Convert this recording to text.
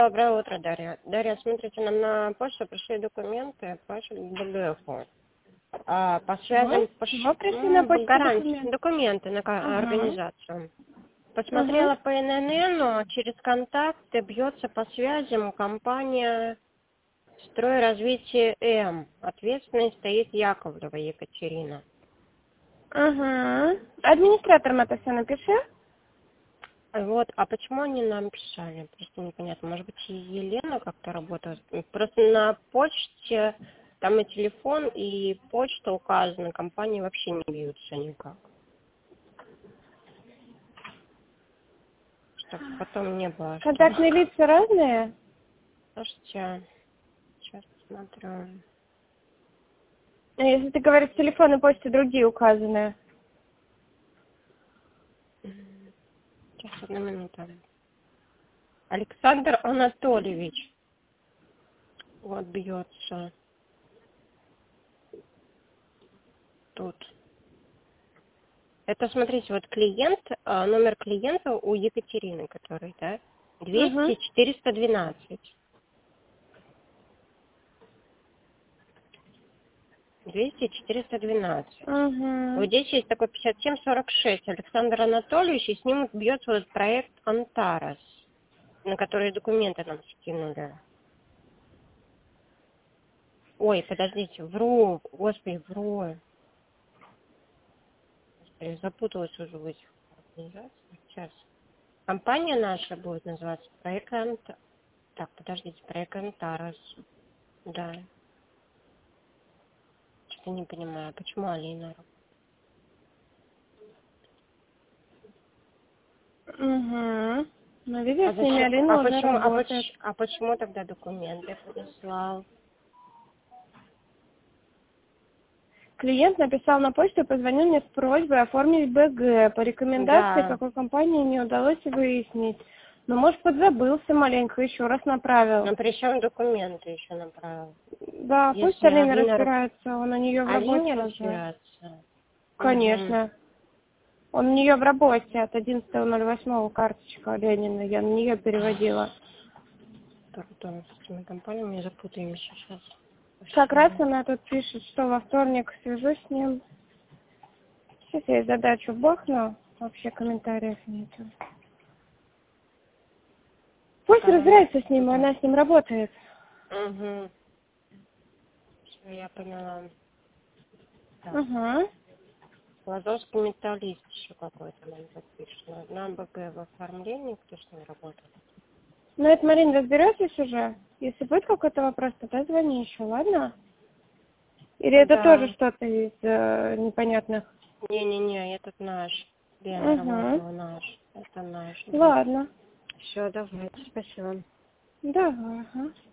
Доброе утро, Дарья. Дарья, смотрите, нам на почту пришли документы по вашему БГФу. По связям Чего пришли на почту гарантии, документы? документы на Ага. организацию. Посмотрела по ННН, через контакты бьется по связям компания «Стройразвитие М». Ответственной стоит Яковлева Екатерина. Ага. Администратором это все напиши. Вот, а почему они нам писали? Просто непонятно. Может быть, и Елена как-то работает. Просто на почте там и телефон, и почта указана. Компании вообще не бьются никак. Чтобы потом не было. Контактные лица разные? Слушайте, сейчас посмотрю. А если ты говоришь, телефон и почта другие указаны. Сейчас, одну минуту. Александр Анатольевич. Вот бьется. Тут. Это, смотрите, вот клиент, номер клиента у Екатерины, который, да? 200-412. 200-412. Вот Угу. здесь есть такой 5746. Александр Анатольевич, и с ним бьется вот проект Антарас, на который документы нам скинули. Ой, подождите, вру. Господи, вру. Господи, запуталась уже в этих организациях. Сейчас. Компания наша будет называться проект Антарас. Так, подождите, проект Антарас. Да. Что-то не понимаю, почему Алина? Угу. Ну, видишь, с ними Алина уже работает. Почему тогда документы прислал? Клиент написал на почту и позвонил мне с просьбой оформить БГ. По рекомендации, Да. какой компании не удалось выяснить. Но, может, подзабылся маленько, еще раз направил. Но причем документы еще направил. Да, пусть Если Алина разбирается, он у нее в Алине работе уже. разбираться. Угу. Конечно. Он у нее в работе от 11.08 карточка Ленина, я на нее переводила. Пардон, с этими компаниями запутаемся сейчас. Как раз она тут пишет, что во вторник свяжусь с ним. Сейчас я ей задачу бахну, вообще комментариев нету. Пусть разбирается с ним, она с ним работает. Угу. Все, я поняла. Так. Угу. Лазовский металлист еще какой-то нам подпишет. На БГ в оформлении, кто с ним работает. Ну, это, Марин, разберетесь уже? Если будет какой-то вопрос, тогда звони еще, ладно? Или это тоже что-то из непонятных? Не-не-не, этот наш. Лена работала наш. Это наш. Ладно. Все, давайте, спасибо. Давай, ага.